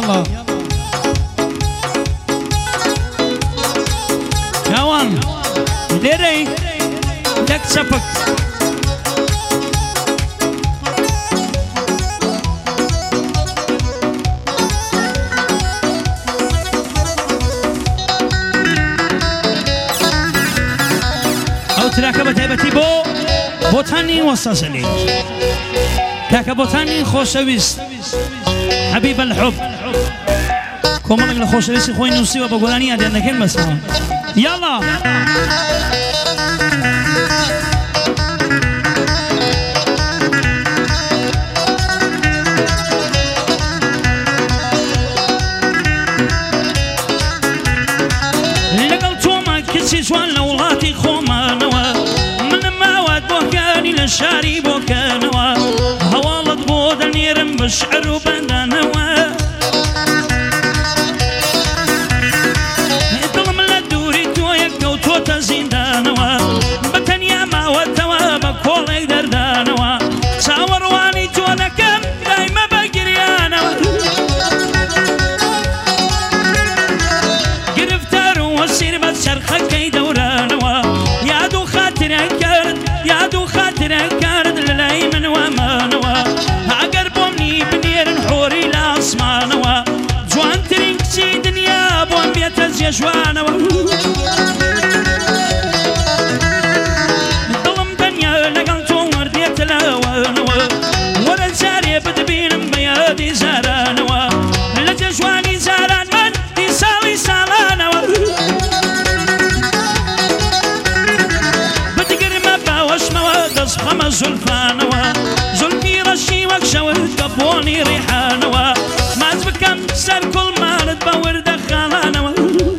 يلا كوان ليري لك سبك او تراكب تهبتي بوتاني وصاصلي كاكا بوتاني خوشويست حبيب الحب كومالك لخوشويست خوي نوسي وبقولاني هذا انك المسا يلا لقل توما كسي سوان لولاتي خوما نوا من مواد بوكاني للشاري بوكانوا هوالد بودا نيرم بشعر وبندانوا ظلم لدوري تويك دوتو تزيندانوا بتنيا ما ودوا بكولي دردانوا ساورواني تونكم دايما بقريانوا قرفتار وسير بتشرخك كي دورانوا يادو خاطرك كارد يادو خاطرك كارد للاي من ومانوا عقربوني بنير حوري لاسمانوا جوان ترينكسي دنيا بوان بيتز يجوانوا ظلم دنيا لقلتو ورديت لاوانوا ورا زاري بدبين بيادي زارانوا لجواني زاران من دي سالي سالانوا بتقر مباوش مواد خمس زلفانوا زلفي رشي وكشوت قبوني ريحانوا ما تبكم سر كل ما تبور دخلانوا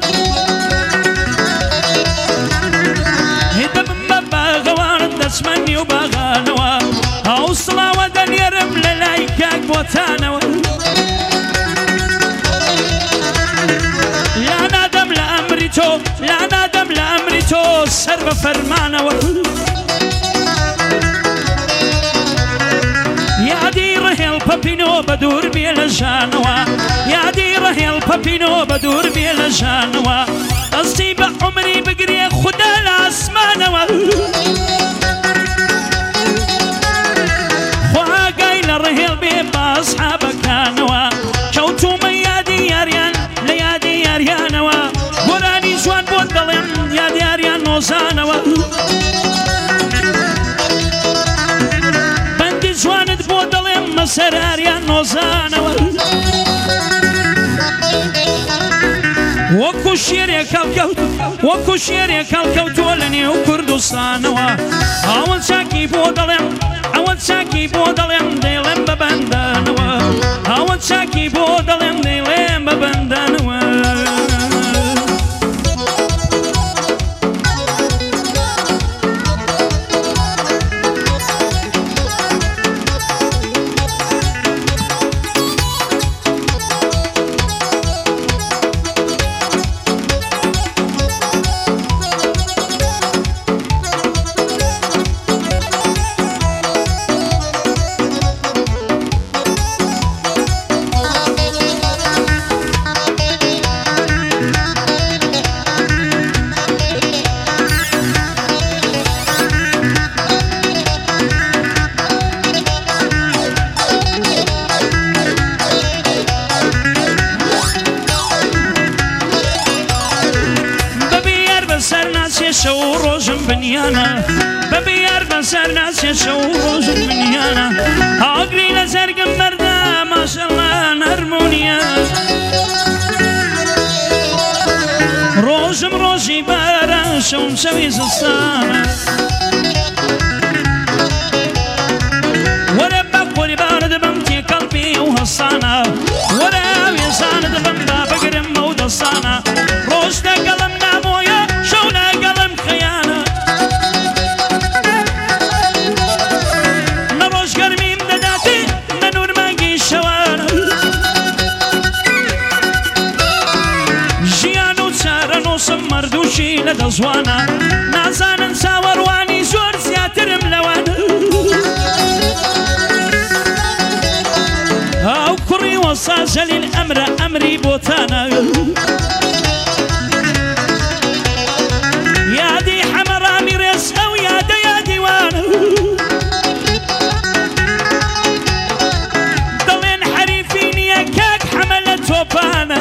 هدب مباغوان دسمني وباغانوا اوصلا ودن يرم للايكاك بوتانوا لا نادم لأمريتو لا نادم لأمريتو سر فرمانوا يا ديره البابينو بدور بيلجانوا يا ديره البابينو بدور بيلجانوا أصيب عمري بقري خدا الأسمانوا خواه قايل الرهيل بيبا أصحابك كانوا شوتو ميادي ياريان ليادي ياريانوا قراني جوان بودلين يادي ياريان نوزانوا بندي جوان بودلين مصر ياريان نوزانوا وكو شيريك الكوت وكو شيريك الكوت ولني وكردستانوا أول شاكي بودلين أول شاكي بودلين ديلم ببندانوا أول شاكي بودلين ديلم ببندانوا ببيار بسر ناس يشوفوا جنبنيانا أقري لزرق مردا ما شاء الله نرمونيا روجم روجي بارا شو مسوي زستانا ورا بقولي بارد بمتي قلبي وهصانا ورا ويساند بمدا بقرم مود الصانا روجنا قلمنا مويا شونا قلم خيانة مردوشي لدزوانا نازانا ساورواني زور زياتر ملوانا أو كري وصاصة للأمر بۆتانە یادی حەمەڕامی ڕێز ئەو یادە یادیوانە دڵێن حەریفی نییە کاک حەمە لە تۆپانە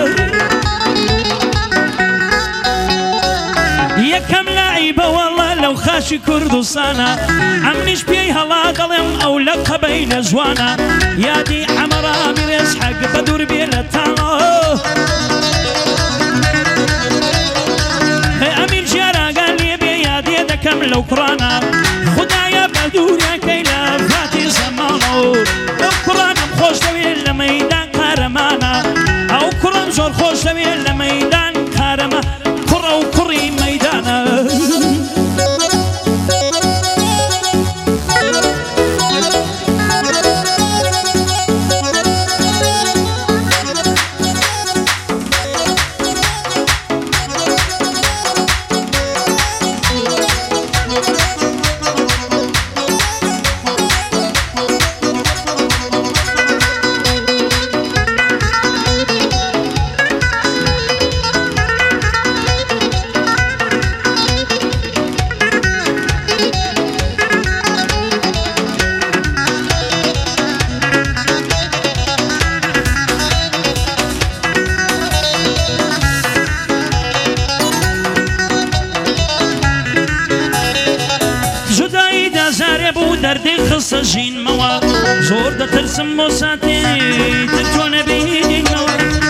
یەکەم لاعیبە وەڵا لەو خاشی کوردستانە ئەمنیش پێی هەڵا دەڵێم ئەو لە قەبەی لە جوانە یادی حەمەڕامی ڕێز حەگ بە دوور بێ لە تاڵە ئەمیر ژیاراگە لێ بێ یادێ دەکەم لەو کوڕانە خودایە بە دوورەکەی لە فاتی زەماڵە ئەو کوڕانم خۆش دەوێت لە مەیدان قارەمانە ئەو کوڕم زۆر خۆش دەوێت لە مەیدان قارەمە کوڕە و کوڕی مەیدانە دەردی خستە ژینمەوە زۆر دەترسم بۆ ساتێ تۆ نەبینینەوە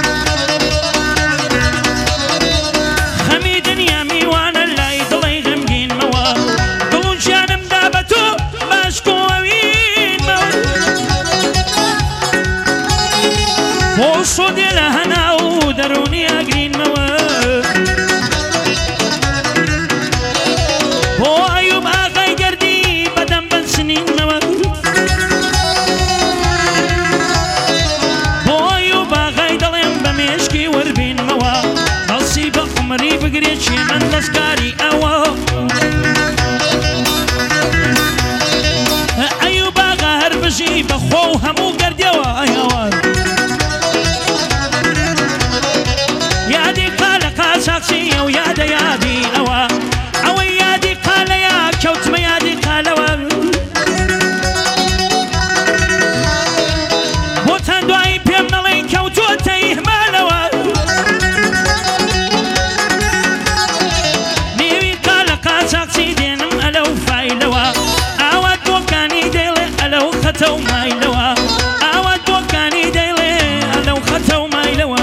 خەمی دنیا میوانە لای دڵی غەمگینمەوە دڵ و گیانمدا بە تۆ باشکۆوینمەوە بۆ سۆدێ لە هەنا و دەرونی ئەگرینمەوە بۆ ئەیوب ئاغای گەردی بەدەم بنسنینمەوە بۆ ئەیوب ئاغای دەڵێم بە مێشکی وەربینمەوە دەستی بە عومری بگرێت چێ من دەستکاری ئەوە ئەیوب ئاغا هەر بژی بەخۆ و هەموو گەردیەوە ئەیەوە یادی قالە قاچاقچیە و یادە یادی ئەوە ئەوەی یادی قالەیە کەوتمە یادی قالەوە بۆتان دوایی پێم نەڵێن کەوتووەتە ئیهمالەوە نێوی قالە قاچاقچی دێنم ئەلەو فایلەوە ئاوات بۆکانی دەیڵێ ئەلەو خەتە و مایلەوە ئاوات بۆکانی دەیڵێ ئەلەو خەتە و مایلەوە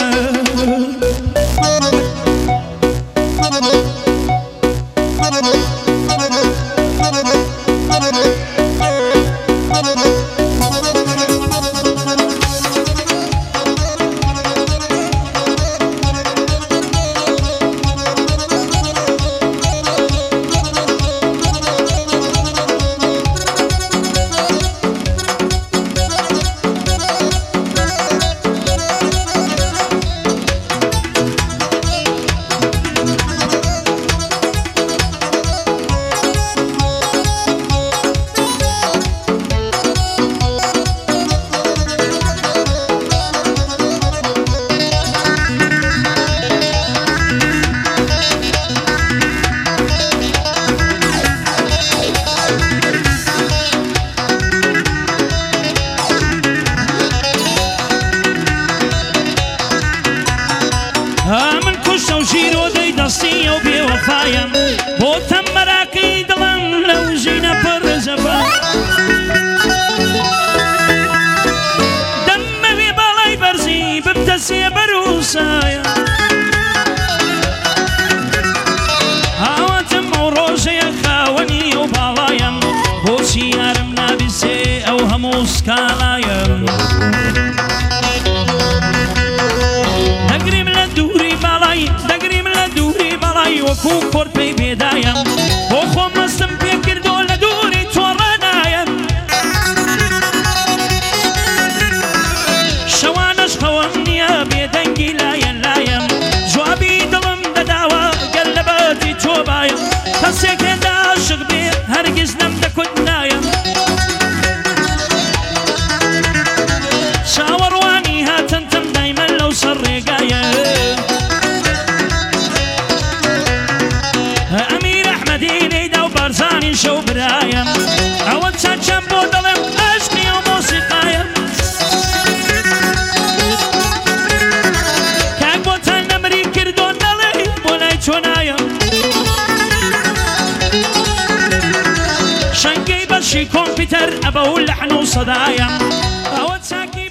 من کوشتە و ژیرۆدەی دەستی ئەو بێوەفایم بۆتەم مەراقی دڵم لەو ژینە پڕ زەفا دەمەوێ باڵای بەرزی بمتەسیە بەروسایە هاواتم ئەو ڕۆژەیە خاوەنی ئەو باڵایم بۆچی یارم نابیسێ ئەو هەموو سکاڵایم دەگریم لە دووری باڵای وەکوو کۆرد پێی پێدایم بۆ خۆم مەستم پێکردۆ لە دووری تۆڕەنایم شەوانەش خەوەم نییە بێدەنگی لایەن لایم جوابی دڵم دەداوە گەر لە بەتی تۆ بایم کەسێک هێندە عاشق بێ هەرگیز نەم دەکوت نایم چاوەڕوانی هاتنتم دایمەن لەو سەر ڕێگای بارزاني شو برايم أود ساتشم بودلم عشقي وموسيقايم كاك بوتان نمري كردون دلي بولاي چونايم شنقي بشي كمبيوتر أبو اللحن وصدايم أود ساكي